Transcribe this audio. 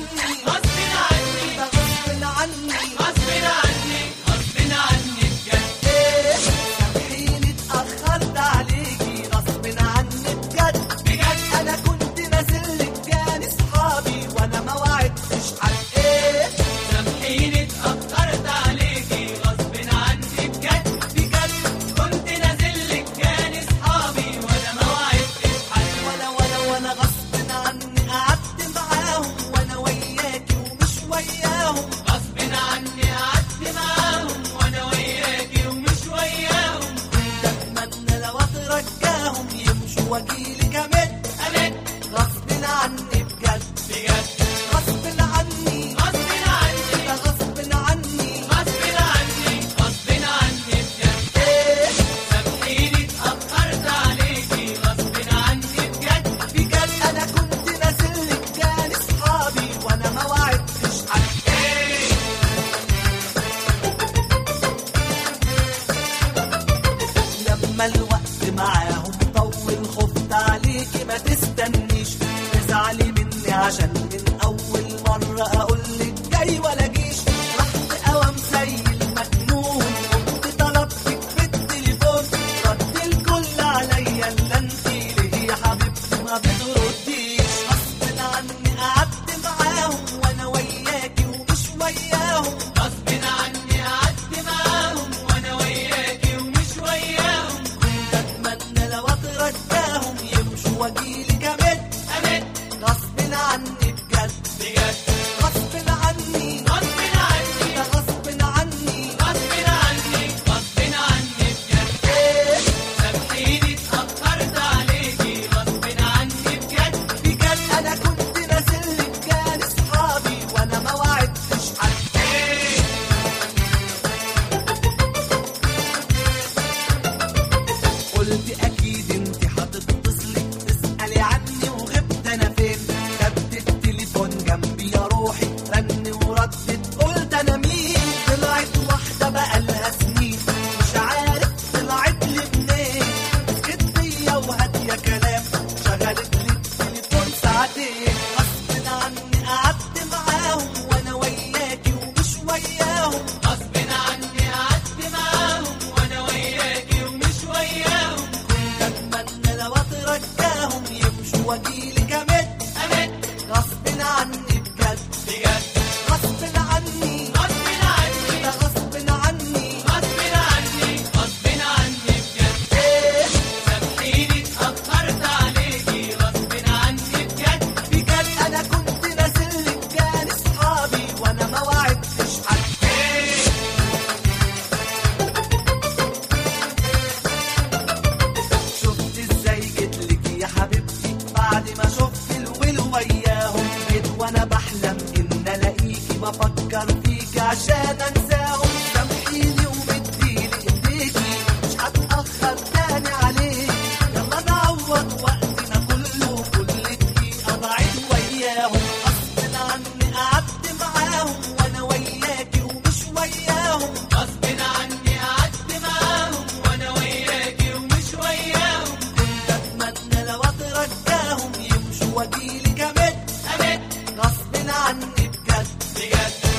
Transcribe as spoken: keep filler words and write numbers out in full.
عني غصب عني ده غصب عني غصب عني غصب عني بجد. ايه سامحيني اتأخرت عليكي غصب عني بجد بجد. انا كنت نازل لك كان اصحابي وانا ما وعدتش حد. ايه سامحيني اتأخرت عليكي غصب عني بجد بجد. كنت نازل لك كان اصحابي وانا ما وعدتش حد. وانا وانا وانا غصب عني قعدت معاهم وانا وياكي ومش وياهم. غصب عني قعدت معاهم وانا وياكي ومش وياهم. كنت اتمنى لو اترجاهم يمشوا واجيلي كمان امد. غصب عني بجد بجد. غصب عني غصب عني ده غصب عني غصب عني غصب عني بجد. ايه سامحيني اتأخرت عليكي غصب عني بجد بجد. انا كنت نازل لك كان اصحابي وانا ما وعدتش حد. ايه لما الوقت معاهم طول خفت عليكي ما تستنيش تزعلي مني عشان من اول مرة اقولك جاي ولا جيش. رحت اوام زي المجنون كنت طلبتك في التليفون. رد الكل عليا الا انتي ليه يا حبيبتي ما بترديش. غصب عني قعدت معاهم وانا وياكي ومش وياهم. غصب عني قعدت معاهم وانا وياكي ومش وياهم. كنت اتمنى لو اترجاهم يمشوا واجيلي كمان امد. غصب عني بجد بجد. غصب عني غصب عني ده غصب عني غصب عني غصب عني بجد. ايه سامحيني اتأخرت عليكي غصب عني بجد بجد. انا كنت نازل لك كان اصحابي وانا ما وعدتش حد. ايه قلت اكيد انت هتتصلي تسألي عني وغبت انا فين. خدت التليفون جنبي يا روحي رن وردت قلت انا مين. طلعت واحدة بقالها سنين مش عارف طلعت لي منين. مسكت فيا وهادية كلام شغلت لي التليفون ساعتين. غصب عني قعدت معاهم وانا وياكي ومش وياهم. غصب عني قعدت معاهم وانا وياكي ومش وياهم. كنت اتمنى لو اترجاهم يمشوا واجيلي كمان امد. غصب عني بجد بجد. غصب عني غصب عني ده غصب عني غصب عني غصب عني بجد. ايه سامحيني اتأخرت عليكي غصب عني بجد بجد. انا كنت نازل لك كان اصحابي وانا ما وعدتش حد. ايه شفت ازاي جيتلك يا حبيبتي بعد ما شفت الويل وياهم. جيت وانا بحلم ان الاقيكي بفكر فيكي عشان انساهم. سامحيني ومديلي ايديكي مش هتأخر تاني عليك. يلا نعوض وقتنا كله كل دقيقة ضاعت وياهم. غصب عني قعدت معاهم وانا وياكي ومش وياهم. غصب عني قعدت معاهم وانا وياكي ومش وياهم. كنت اتمنى لو اترجاهم يمشوا واجيلي كمان امد. غصب عني بجد بجد.